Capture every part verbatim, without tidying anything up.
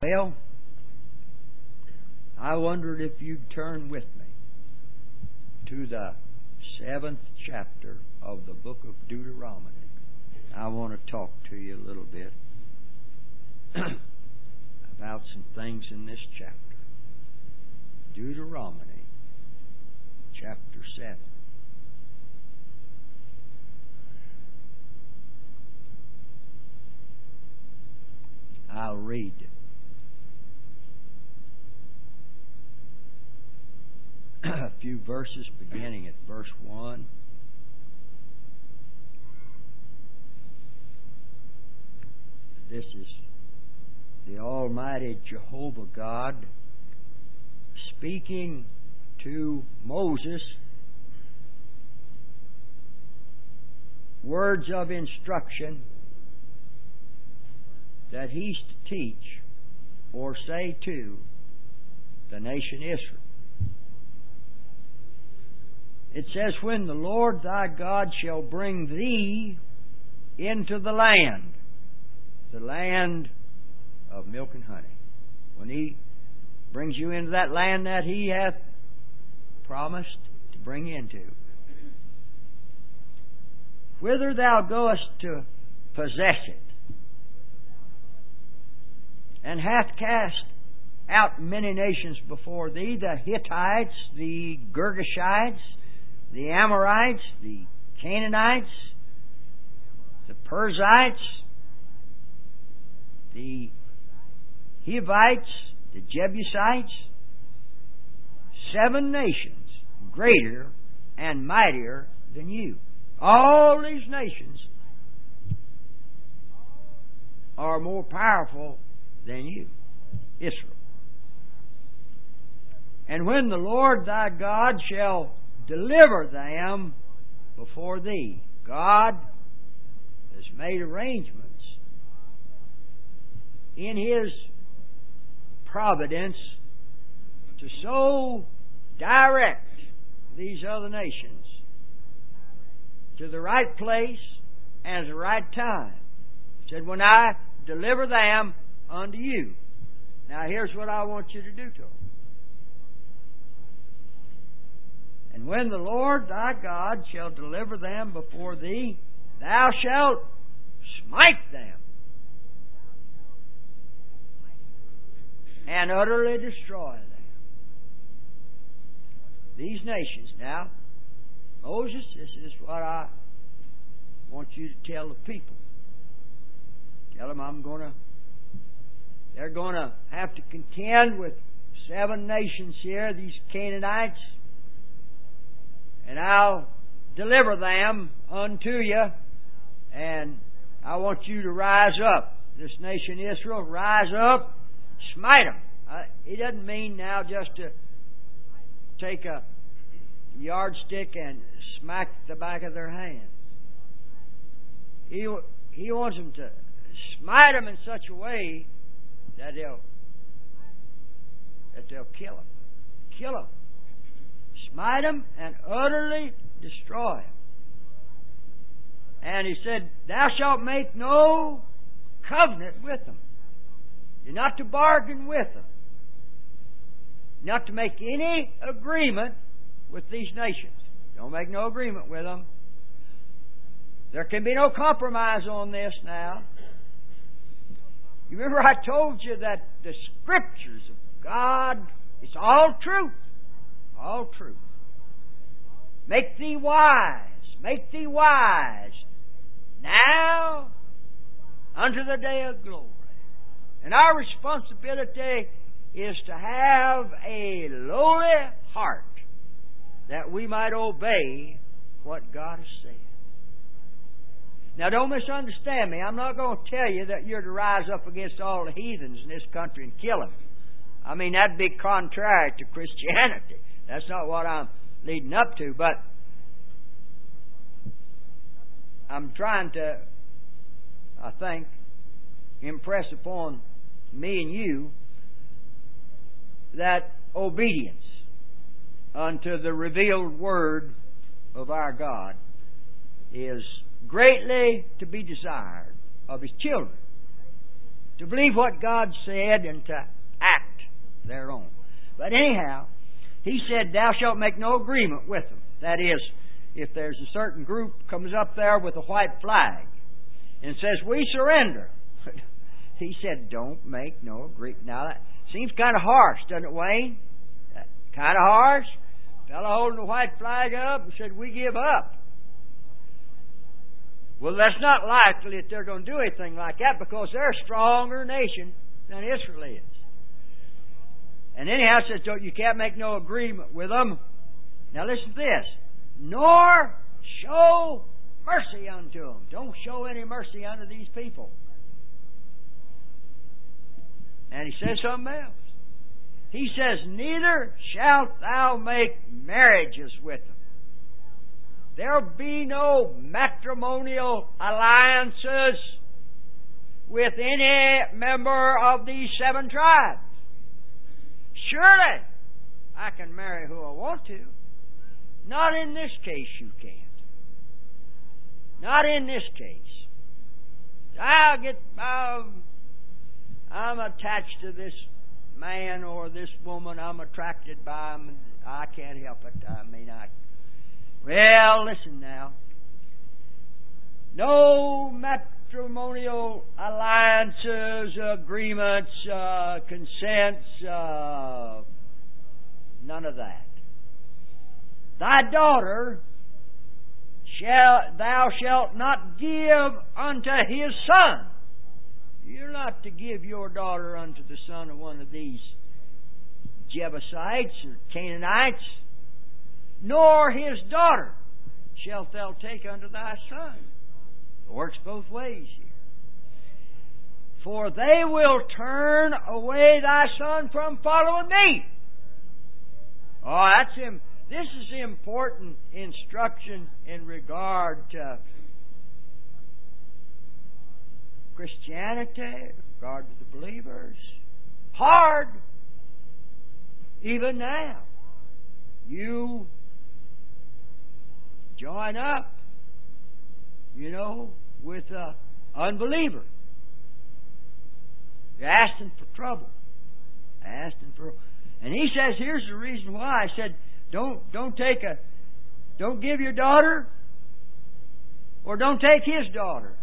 Well, I wondered if you'd turn with me to the seventh chapter of the book of Deuteronomy. I want to talk to you a little bit about some things in this chapter. Deuteronomy chapter seven. I'll read a few verses beginning at verse one. This is the Almighty Jehovah God speaking to Moses words of instruction that he's to teach or say to the nation Israel. It says, when the Lord thy God shall bring thee into the land, the land of milk and honey. When He brings you into that land that He hath promised to bring into. Whither thou goest to possess it, and hath cast out many nations before thee, the Hittites, the Girgashites, the Amorites, the Canaanites, the Perizzites, the Hivites, the Jebusites, seven nations greater and mightier than you. All these nations are more powerful than you, Israel. And when the Lord thy God shall deliver them before thee, God has made arrangements in His providence to so direct these other nations to the right place and the right time. He said, when I deliver them unto you. Now here's what I want you to do to them. And when the Lord thy God shall deliver them before thee, thou shalt smite them and utterly destroy them. These nations. Now, Moses, this is what I want you to tell the people. Tell them I'm going to, they're going to have to contend with seven nations here, these Canaanites, and I'll deliver them unto you, and I want you to rise up. This nation Israel, rise up, smite them. Uh, it doesn't mean now just to take a yardstick and smack the back of their hand. He, he wants them to smite them in such a way that they'll that they'll kill them. Kill them. Smite them and utterly destroy them. And he said, thou shalt make no covenant with them. You're not to bargain with them. Not to make any agreement with these nations. Don't make no agreement with them. There can be no compromise on this now. You remember I told you that the Scriptures of God, it's all truth. All truth. Make thee wise. Make thee wise. Now unto the day of glory. And our responsibility is to have a lowly heart that we might obey what God has said. Now don't misunderstand me. I'm not going to tell you that you're to rise up against all the heathens in this country and kill them. I mean, that'd be contrary to Christianity. That's not what I'm leading up to. But I'm trying to, I think, impress upon me and you that obedience unto the revealed Word of our God is greatly to be desired of His children. to believe what God said and to act thereon. But anyhow, he said, thou shalt make no agreement with them. That is, if there's a certain group comes up there with a white flag and says, we surrender. He said, don't make no agreement. Now, that seems kind of harsh, doesn't it, Wayne? Kind of harsh. Fellow holding the white flag up and said, we give up. Well, that's not likely that they're going to do anything like that because they're a stronger nation than Israel is. And anyhow, it says, don't, you can't make no agreement with them. Now listen to this. Nor show mercy unto them. Don't show any mercy unto these people. And he says something else. He says, neither shalt thou make marriages with them. There'll be no matrimonial alliances with any member of these seven tribes. Surely, I can marry who I want to. Not in this case you can't. Not in this case. I'll get, I'll, I'm attached to this man or this woman. I'm attracted by them. I can't help it. I mean, I... Well, listen now. No matrimonial alliances, agreements, uh, consents, uh, none of that. Thy daughter shall thou shalt not give unto his son. You're not to give your daughter unto the son of one of these Jebusites or Canaanites, nor his daughter shalt thou take unto thy son. It works both ways here. For they will turn away thy son from following me. Oh, that's him. This is important instruction in regard to Christianity, in regard to the believers. Hard. Even now. You join up, you know, with an unbeliever. You're asking for trouble. Asking for, and he says, here's the reason why. I said, don't don't take a, don't give your daughter, or don't take his daughter.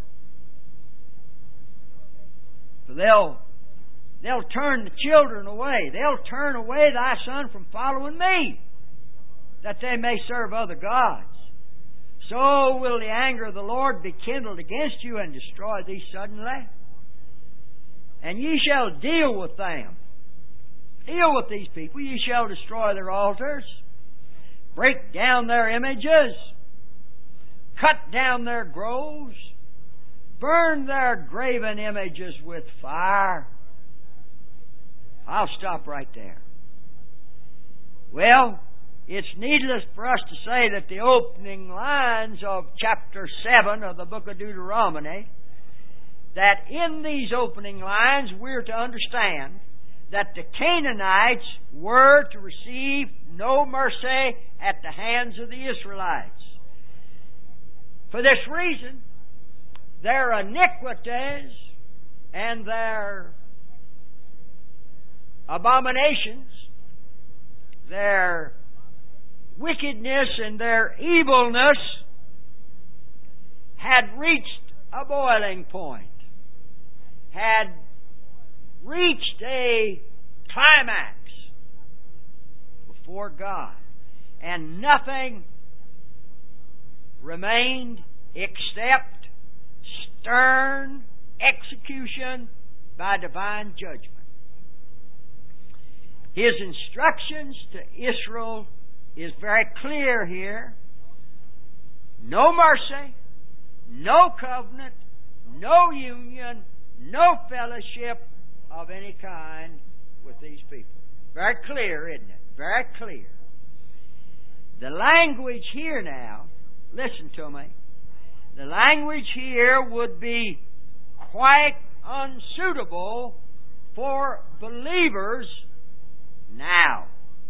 For they'll they'll turn the children away. They'll turn away thy son from following me, that they may serve other gods. So will the anger of the Lord be kindled against you and destroy thee suddenly. And ye shall deal with them. Deal with these people. Ye shall destroy their altars. Break down their images. Cut down their groves. Burn their graven images with fire. I'll stop right there. Well, it's needless for us to say that the opening lines of chapter seven of the book of Deuteronomy, that in these opening lines we're to understand that the Canaanites were to receive no mercy at the hands of the Israelites. For this reason, their iniquities and their abominations, their wickedness and their evilness had reached a boiling point, had reached a climax before God, and nothing remained except stern execution by divine judgment. His instructions to Israel is very clear here. No mercy, no covenant, no union, no fellowship of any kind with these people. Very clear, isn't it? Very clear. The language here now, listen to me, the language here would be quite unsuitable for believers now.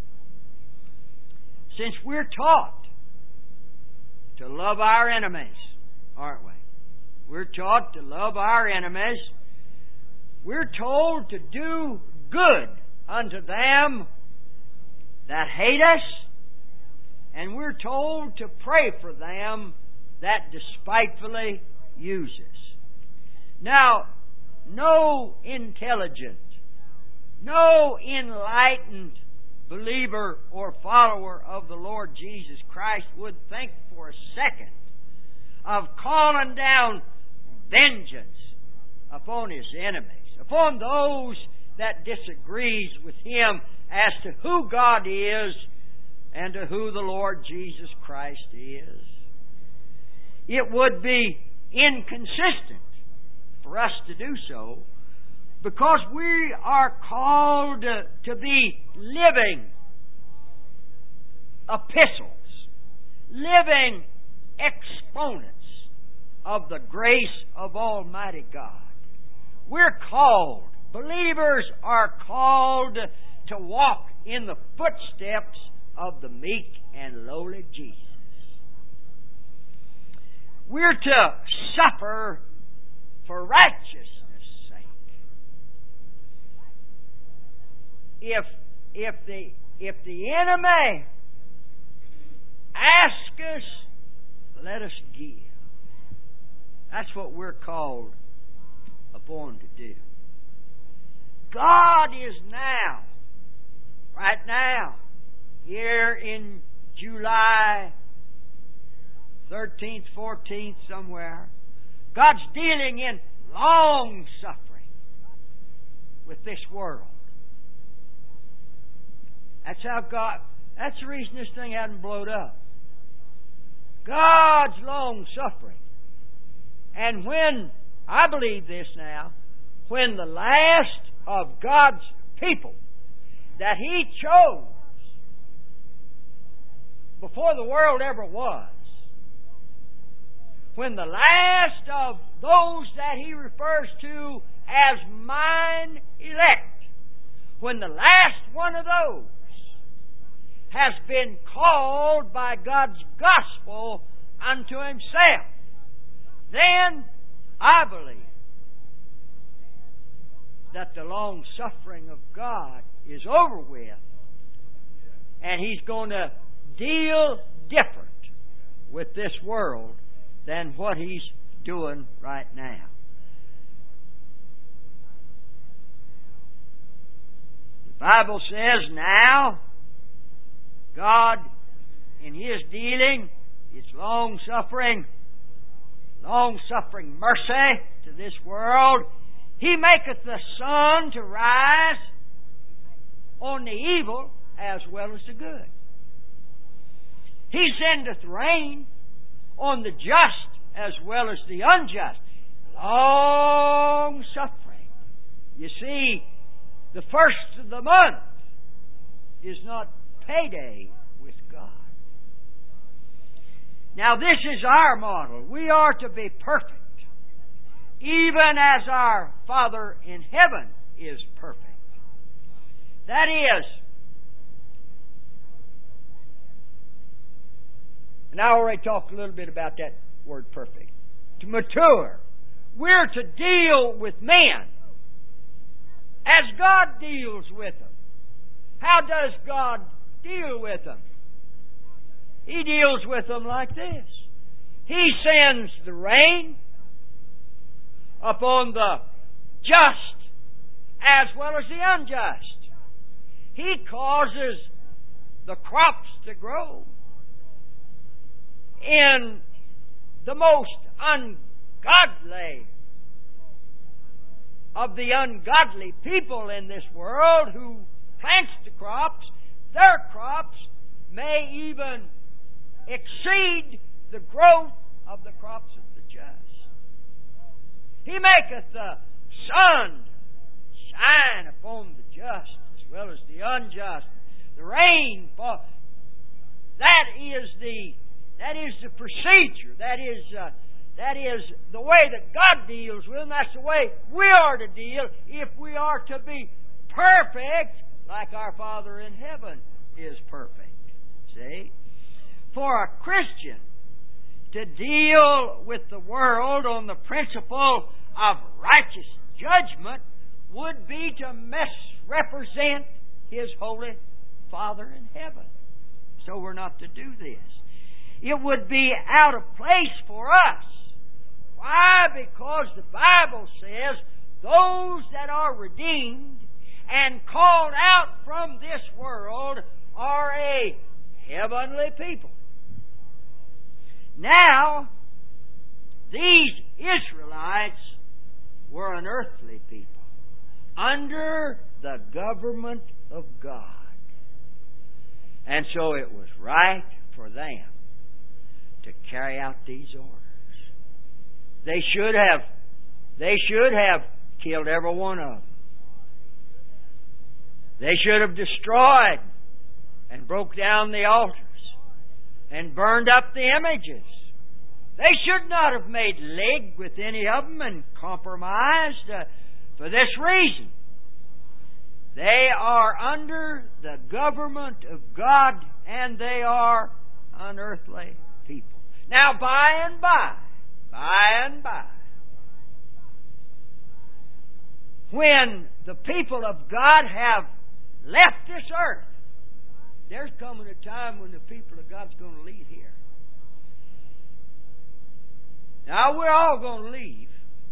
Since we're taught to love our enemies, aren't we? We're taught to love our enemies. we're told to do good unto them that hate us, and we're told to pray for them that despitefully use us. Now, no intelligent, no enlightened believer or follower of the Lord Jesus Christ would think for a second of calling down vengeance upon his enemies, upon those that disagrees with him as to who God is and to who the Lord Jesus Christ is. It would be inconsistent for us to do so, because we are called to be living epistles, living exponents of the grace of Almighty God. We're called, believers are called to walk in the footsteps of the meek and lowly Jesus. We're to suffer for righteousness' sake. If if the if the enemy asks us, let us give. That's what we're called upon to do. God is now, right now, here in July thirteenth, fourteenth, somewhere, God's dealing in long suffering with this world. That's how God, that's the reason this thing hasn't blown up. God's long suffering. And when, I believe this now, when the last of God's people that He chose before the world ever was, when the last of those that He refers to as mine elect, when the last one of those has been called by God's gospel unto Himself, then I believe that the long suffering of God is over with, and He's going to deal different with this world than what He's doing right now. The Bible says now, God, in His dealing, it's long-suffering, long-suffering mercy to this world. He maketh the sun to rise on the evil as well as the good. He sendeth rain on the just as well as the unjust. Long suffering. You see, the first of the month is not payday with God. Now this is our model. We are to be perfect, even as our Father in heaven is perfect. That is, and I already talked a little bit about that word perfect. To mature. We're to deal with men as God deals with them. How does God deal with them? He deals with them like this. He sends the rain upon the just as well as the unjust. He causes the crops to grow in the most ungodly of the ungodly people in this world who plants the crops. Their crops may even exceed the growth of the crops of the just. He maketh the sun shine upon the just as well as the unjust. The rain fall. That is the that is the procedure. That is uh, that is the way that God deals with them. That's the way we are to deal if we are to be perfect like our Father in heaven is perfect. See? For a Christian to deal with the world on the principle of righteous judgment would be to misrepresent His Holy Father in heaven. So we're not to do this. It would be out of place for us. Why? Because the Bible says those that are redeemed and called out from this world are a heavenly people. Now, these Israelites were an earthly people under the government of God. And so it was right for them to carry out these orders. They should have, they should have killed every one of them. They should have destroyed and broke down the altars and burned up the images. They should not have made league with any of them and compromised uh, for this reason. They are under the government of God and they are unearthly people. Now, by and by, by and by, when the people of God have left this earth, there's coming a time when the people of God's going to leave here. Now, we're all going to leave.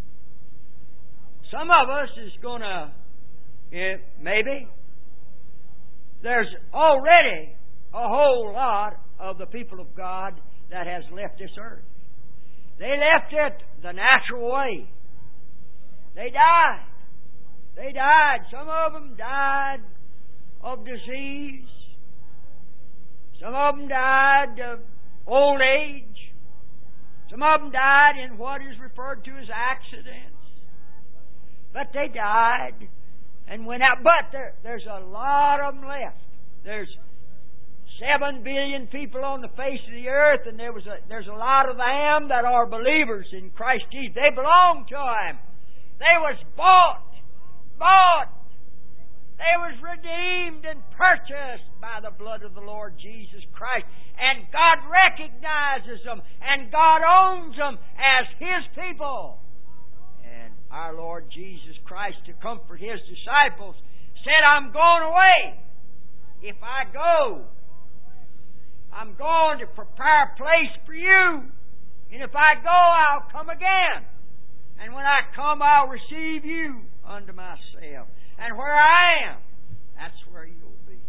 Some of us is going to, eh, maybe. There's already a whole lot of the people of God that has left this earth. They left it the natural way. They died. They died. Some of them died of disease. Some of them died of old age. Some of them died in what is referred to as accidents. But they died and went out. But there, there's a lot of them left. There's seven billion people on the face of the earth, and there was a, there's a lot of them that are believers in Christ Jesus. They belong to Him. They was bought, bought. They was redeemed and purchased by the blood of the Lord Jesus Christ. And God recognizes them, and God owns them as His people. And our Lord Jesus Christ, to comfort His disciples, said, I'm going away. If I go, I'm going to prepare a place for you. And if I go, I'll come again. And when I come, I'll receive you unto myself. And where I am, that's where you'll be.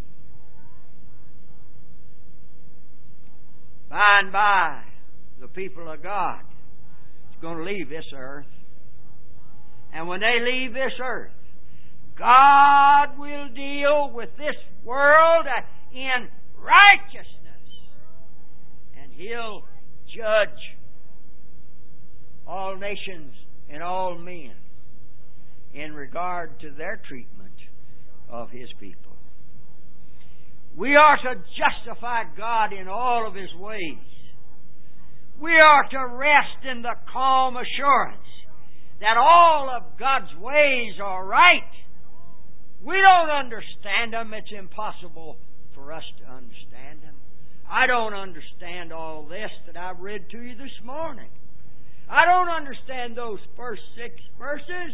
By and by, the people of God is going to leave this earth. And when they leave this earth, God will deal with this world in righteousness. And He'll judge all nations and all men in regard to their treatment of His people. We are to justify God in all of His ways. We are to rest in the calm assurance that all of God's ways are right. We don't understand them. It's impossible for us to understand them. I don't understand all this that I've read to you this morning. I don't understand those first six verses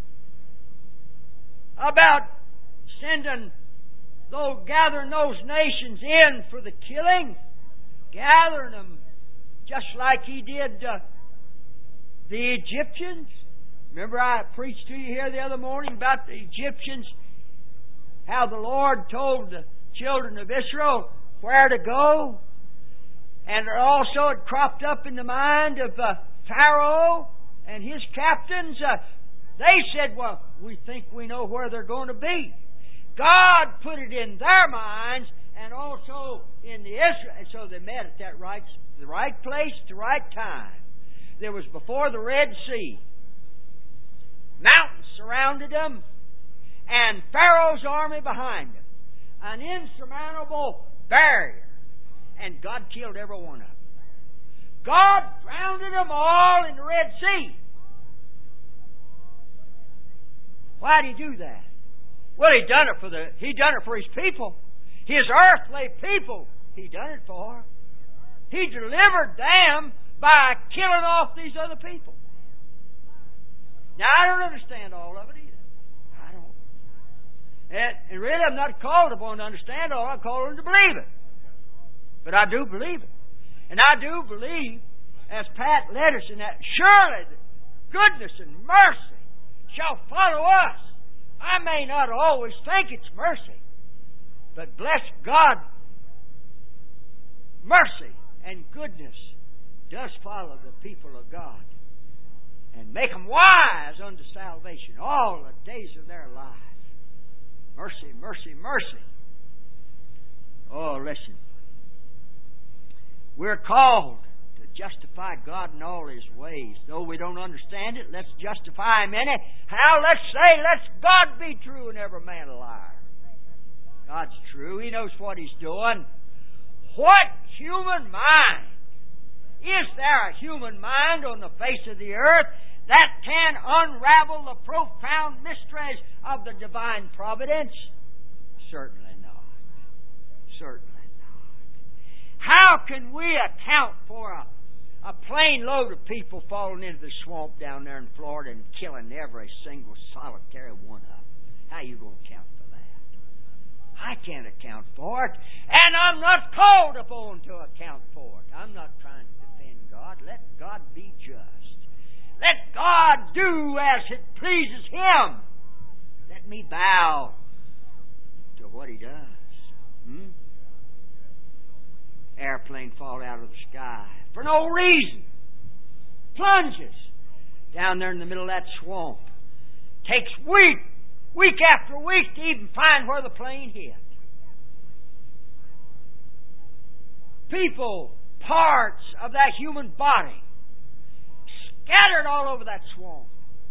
about sending those, gathering those nations in for the killing, gathering them just like He did uh, the Egyptians. Remember I preached to you here the other morning about the Egyptians, how the Lord told the children of Israel where to go. And also it cropped up in the mind of uh, Pharaoh and his captains. Uh, they said, well, we think we know where they're going to be. God put it in their minds and also in the Israel. And so they met at that right, the right place, the right time. There was before the Red Sea. Mountains surrounded them, and Pharaoh's army behind them. An insurmountable barrier. And God killed every one of them. God drowned them all in the Red Sea. Why did He do that? Well, He done it for the He done it for His people. His earthly people He done it for. He delivered them by killing off these other people. Now, I don't understand all of it either. I And, and really, I'm not called upon to understand all. I'm called on to believe it. But I do believe it. And I do believe, as Pat led us in that, surely the goodness and mercy shall follow us. I may not always think it's mercy, but bless God, mercy and goodness does follow the people of God and make them wise unto salvation all the days of their life. Mercy, mercy, mercy. Oh, listen. We're called to justify God in all His ways. Though we don't understand it, let's justify Him in it. How? Let's say, let's God be true and every man a liar. God's true. He knows what He's doing. What human mind? Is there a human mind on the face of the earth that can unravel the profound mysteries of the divine providence? Certainly not. Certainly not. How can we account for a, a plane load of people falling into the swamp down there in Florida and killing every single solitary one of them? How are you going to account for that? I can't account for it, and I'm not called upon to account for it. I'm not trying to defend God. Let God be just. Let God do as it pleases Him. Let me bow to what He does. Hmm? Airplane fall out of the sky for no reason. Plunges down there in the middle of that swamp. Takes week, week after week to even find where the plane hit. People, parts of that human body, scattered all over that swamp.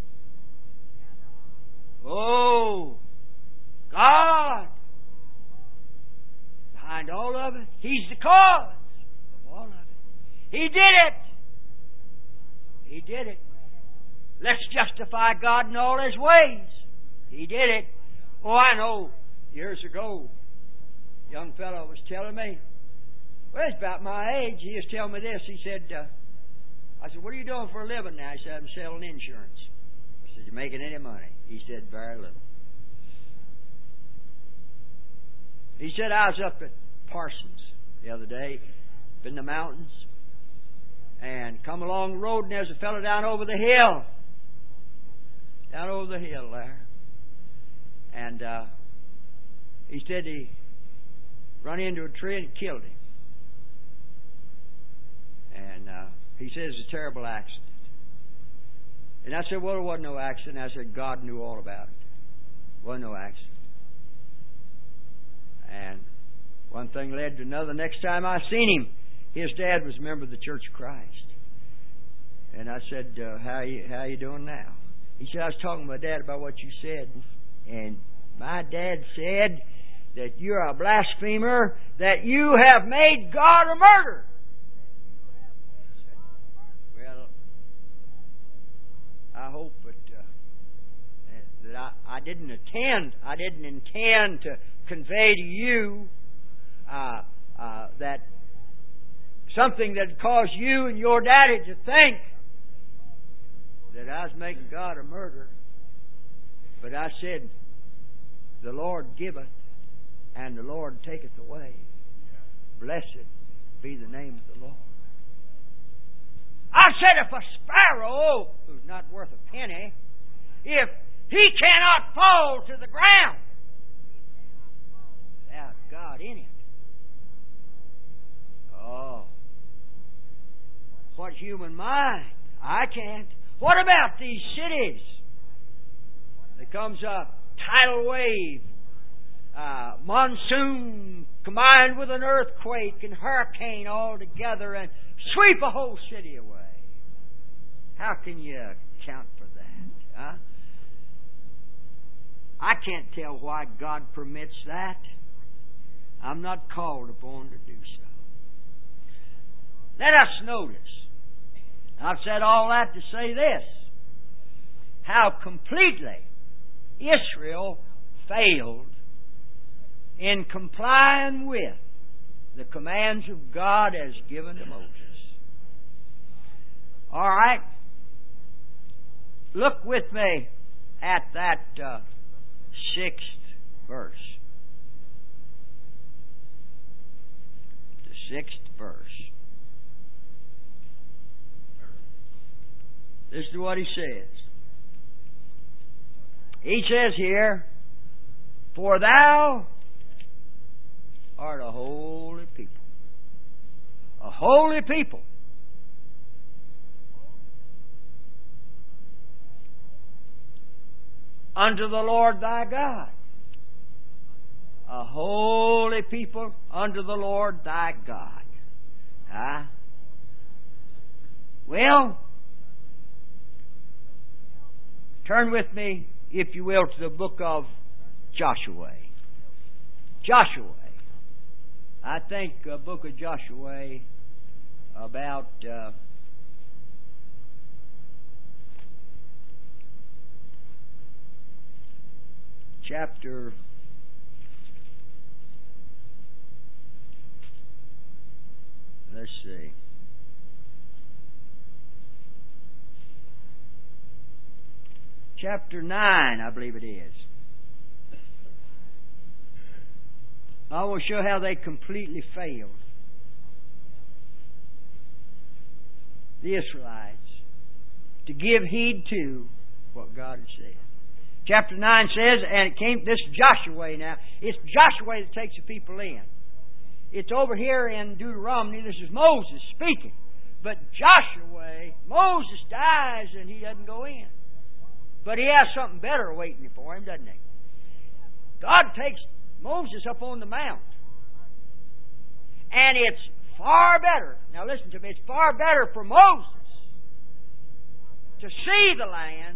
Oh, God, behind all of it, He's the cause of all of it. He did it. He did it. Let's justify God in all His ways. He did it. Oh, I know. Years ago, a young fellow was telling me, well, he's about my age. He was telling me this. He said, uh, I said, what are you doing for a living now? He said, I'm selling insurance. I said, you making any money? He said, very little. He said, I was up at Parsons the other day, up in the mountains, and come along the road, and there's a fellow down over the hill. Down over the hill there. And uh, he said he run into a tree and killed him. And uh, he says it's a terrible accident. And I said, well, it wasn't no accident. I said, God knew all about it. It wasn't no accident. And one thing led to another. Next time I seen him, his dad was a member of the Church of Christ. And I said, uh, how you how you doing now? He said, I was talking to my dad about what you said. And my dad said that you're a blasphemer, that you have made God a murderer. Well, I hope that, uh, that I, I didn't intend, I didn't intend to convey to you uh, uh, that something that caused you and your daddy to think that I was making God a murderer. But I said, the Lord giveth and the Lord taketh away. Blessed be the name of the Lord. I said, if a sparrow, who's not worth a penny, if he cannot fall to the ground without God in it, oh, what human mind? I can't. What about these cities? There comes a tidal wave, uh, monsoon combined with an earthquake and hurricane all together and sweep a whole city away. How can you account for that? Huh? I can't tell why God permits that. I'm not called upon to do so. Let us notice. I've said all that to say this. How completely Israel failed in complying with the commands of God as given to Moses. All right. Look with me at that uh, sixth verse. The sixth verse. This is what he says. He says here, "For thou art a holy people." A holy people. Unto the Lord thy God. A holy people unto the Lord thy God. Huh? Well, turn with me, if you will, to the book of Joshua. Joshua. I think the book of Joshua about uh, chapter let's see chapter nine, I believe it is. I will show how they completely failed, the Israelites, to give heed to what God had said. Chapter nine says, and it came, this is Joshua now. It's Joshua that takes the people in. It's over here in Deuteronomy. This is Moses speaking. But Joshua, Moses dies and he doesn't go in. But he has something better waiting for him, doesn't he? God takes Moses up on the mount. And it's far better. Now listen to me. It's far better for Moses to see the land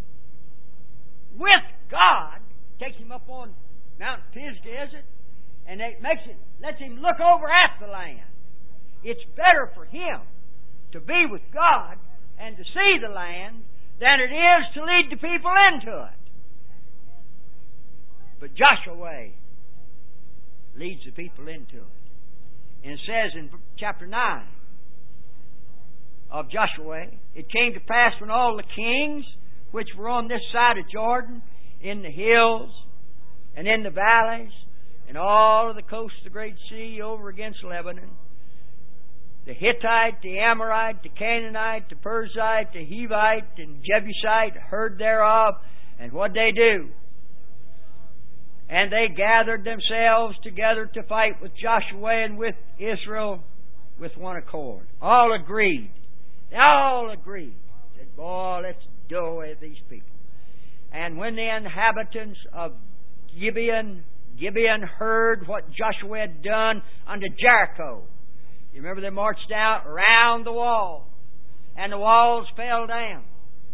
with God. Takes him up on Mount Pisgah, is it? And it makes it, lets him look over at the land. It's better for him to be with God and to see the land than it is to lead the people into it. But Joshua leads the people into it. And it says in chapter nine of Joshua, "It came to pass when all the kings which were on this side of Jordan, in the hills and in the valleys, and all of the coast of the great sea over against Lebanon, the Hittite, the Amorite, the Canaanite, the Perizzite, the Hivite, and Jebusite heard thereof, and what they do? And they gathered themselves together to fight with Joshua and with Israel with one accord." All agreed. They all agreed. Said, "Boy, let's do away with these people." And when the inhabitants of Gibeon, Gibeon heard what Joshua had done unto Jericho. You remember they marched out around the wall, and the walls fell down.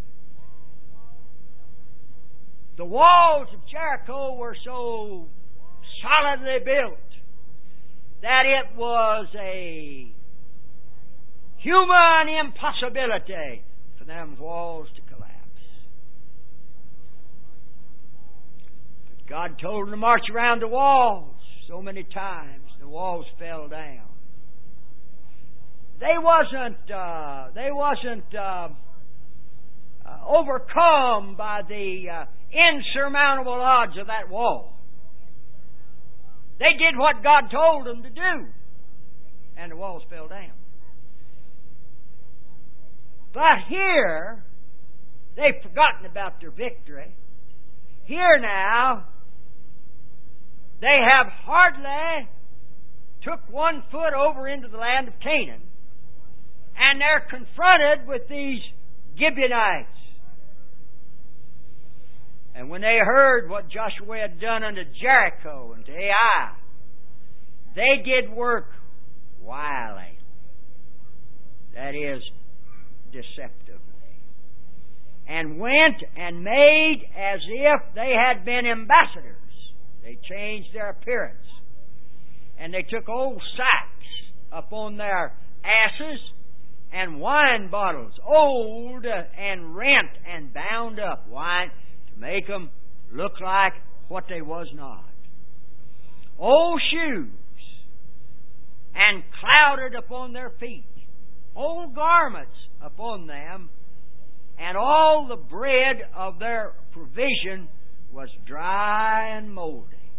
The walls of Jericho were so solidly built that it was a human impossibility for them walls to collapse. But God told them to march around the walls so many times, the walls fell down. They wasn't. Uh, they wasn't uh, uh, overcome by the uh, insurmountable odds of that wall. They did what God told them to do, and the walls fell down. But here, they've forgotten about their victory. Here now, they have hardly took one foot over into the land of Canaan, and they're confronted with these Gibeonites. And when they heard what Joshua had done unto Jericho and to Ai, they did work wily. That is, deceptively. And went and made as if they had been ambassadors. They changed their appearance. And they took old sacks upon their asses and wine bottles, old and rent and bound up wine, to make them look like what they was not. Old shoes and clouded upon their feet, old garments upon them, and all the bread of their provision was dry and moldy.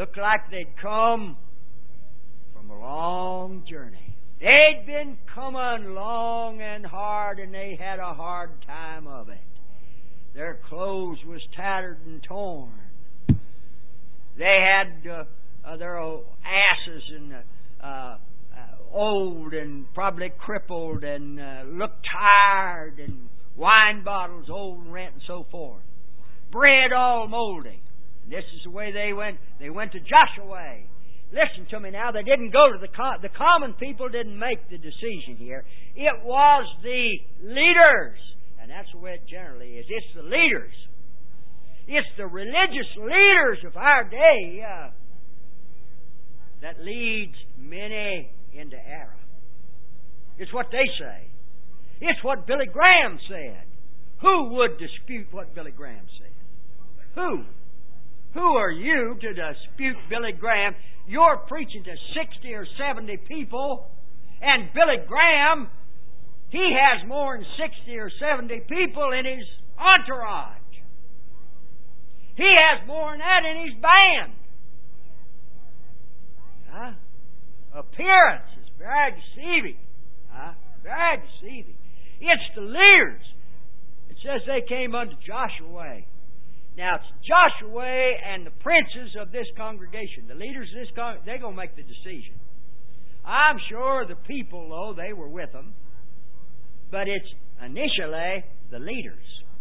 looked like they'd come from a long journey. They'd been coming long and hard, and they had a hard time of it. Their clothes was tattered and torn. They had uh, uh, their old asses and uh, uh, old and probably crippled and uh, looked tired, and wine bottles old and rent and so forth. Bread all moldy. And this is the way they went. They went to Joshua. Listen to me now. They didn't go to the com- the common people. Didn't make the decision here. It was the leaders, and that's the way it generally is. It's the leaders. It's the religious leaders of our day uh, that leads many into error. It's what they say. It's what Billy Graham said. Who would dispute what Billy Graham said? Who? Who are you to dispute Billy Graham? You're preaching to sixty or seventy people, and Billy Graham, he has more than sixty or seventy people in his entourage. He has more than that in his band. Huh? Appearance is very deceiving. Huh? Very deceiving. It's the leaders. It says they came unto Joshua. Now, it's Joshua and the princes of this congregation. The leaders of this congregation, they're going to make the decision. I'm sure the people, though, they were with them. But it's initially the leaders.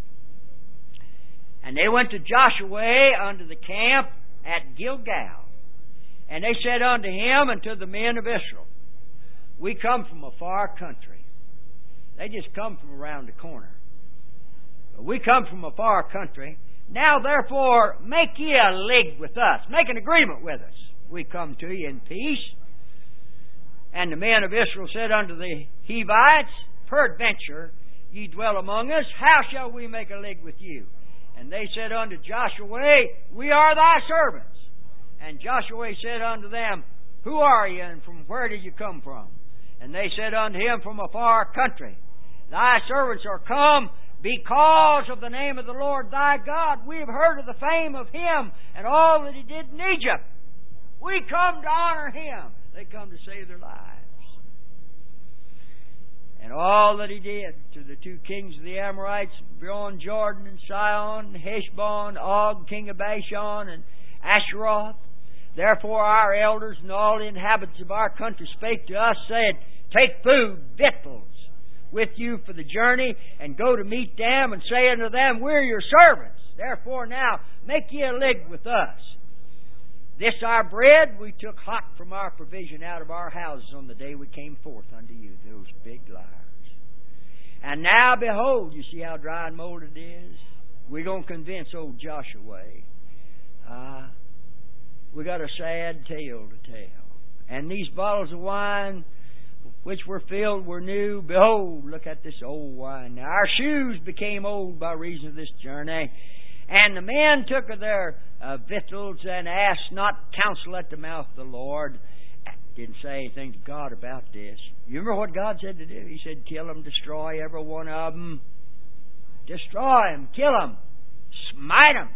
And they went to Joshua unto the camp at Gilgal. And they said unto him and to the men of Israel, we come from a far country. They just come from around the corner. But we come from a far country. Now, therefore, make ye a league with us. Make an agreement with us. We come to you in peace. And the men of Israel said unto the Hivites, peradventure ye dwell among us, how shall we make a league with you? And they said unto Joshua, we are thy servants. And Joshua said unto them, who are ye, and from where did you come from? And they said unto him, from a far country. Thy servants are come because of the name of the Lord thy God. We have heard of the fame of him and all that he did in Egypt. We come to honor him. They come to save their lives. And all that he did to the two kings of the Amorites, beyond Jordan and Sihon, Heshbon, Og, king of Bashan, and Asheroth. Therefore our elders and all the inhabitants of our country spake to us, said, take food, victuals, with you for the journey, and go to meet them, and say unto them, we're your servants. Therefore now make ye a league with us. This our bread we took hot from our provision out of our houses on the day we came forth unto you. Those big liars. And now behold, you see how dry and molded it is? We're going to convince old Joshua. Uh, we got a sad tale to tell. And these bottles of wine which were filled were new. Behold, look at this old wine. Now our shoes became old by reason of this journey. And the men took of their uh, victuals and asked not counsel at the mouth of the Lord. Didn't say anything to God about this. You remember what God said to do? He said, kill them, destroy every one of them. Destroy them, kill them, smite them.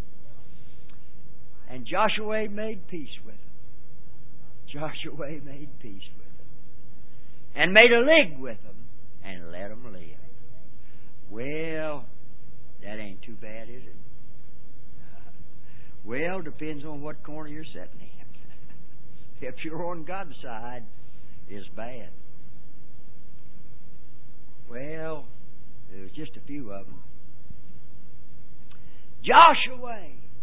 And Joshua made peace with them. Joshua made peace with them. And made a league with them and let them live. Well, that ain't too bad, is it? Well, depends on what corner you're sitting in. If you're on God's side, it's bad. Well, there was just a few of them. Joshua,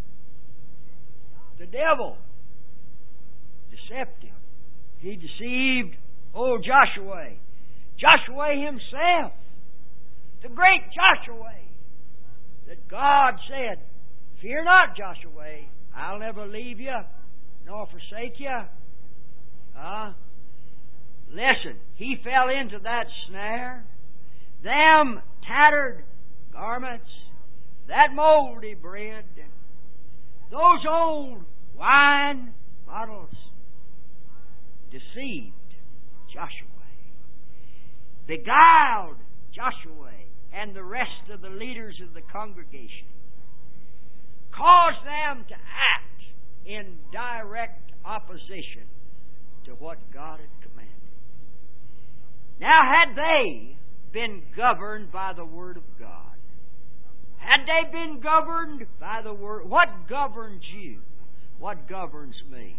the devil, deceptive. He deceived old Joshua. Joshua himself, the great Joshua, that God said, fear not, Joshua, I'll never leave you nor forsake you. Uh, listen, he fell into that snare. Them tattered garments, that moldy bread, those old wine bottles deceived Joshua, beguiled Joshua and the rest of the leaders of the congregation, caused them to act in direct opposition to what God had commanded. Now, had they been governed by the Word of God, had they been governed by the Word, what governs you? What governs me?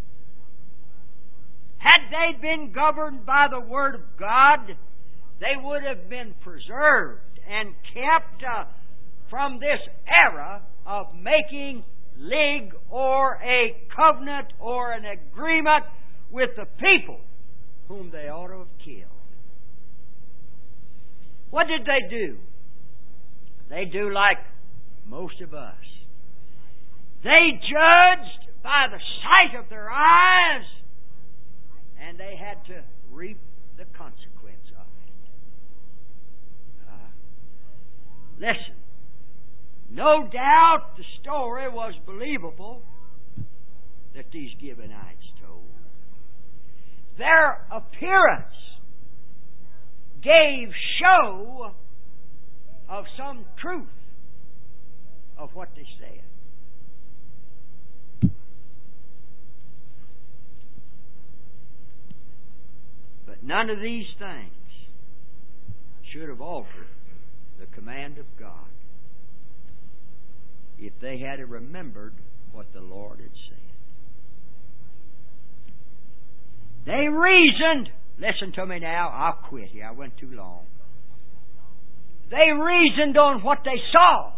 Had they been governed by the Word of God, they would have been preserved and kept uh, from this era of making league or a covenant or an agreement with the people whom they ought to have killed. What did they do? They do like most of us. They judged by the sight of their eyes, and they had to reap the consequence of it. Uh, listen, no doubt the story was believable that these Gibeonites told. Their appearance gave show of some truth of what they said. But none of these things should have altered the command of God if they had remembered what the Lord had said. They reasoned. Listen to me now. I'll quit here. I went too long. They reasoned on what they saw.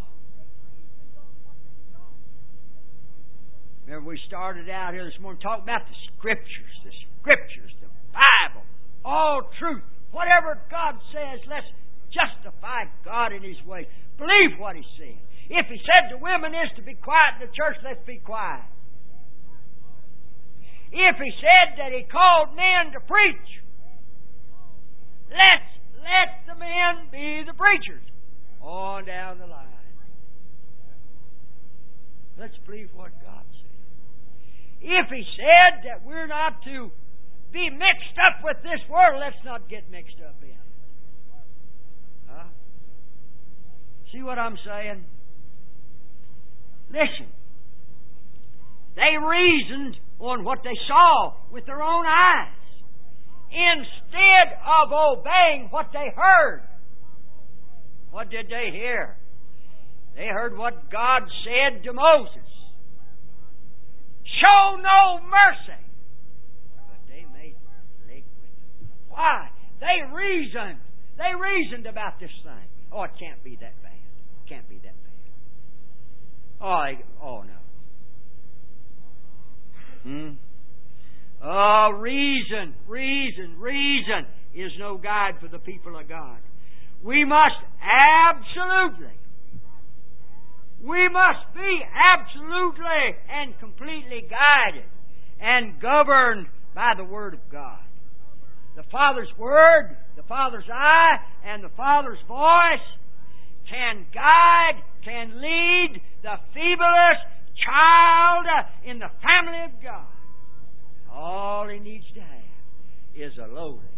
Remember, we started out here this morning talking about the Scriptures, the Scriptures, the Bible, all truth. Whatever God says, let's justify God in His ways. Believe what He said. If He said to women is to be quiet in the church, let's be quiet. If He said that He called men to preach, let's let the men be the preachers. On down the line. Let's believe what God said. If He said that we're not to be mixed up with this world, let's not get mixed up in it. Huh? See what I'm saying? Listen. They reasoned on what they saw with their own eyes, instead of obeying what they heard. What did they hear? They heard what God said to Moses. Show no mercy. But they made league with it. Why? They reasoned. They reasoned about this thing. Oh, it can't be that bad. It can't be that bad. Oh, they, oh no. Hmm? Oh, reason, reason, reason is no guide for the people of God. We must absolutely, we must be absolutely and completely guided and governed by the Word of God. The Father's Word, the Father's eye, and the Father's voice can guide, can lead the feeblest child in the family of God. All he needs to have is a lowly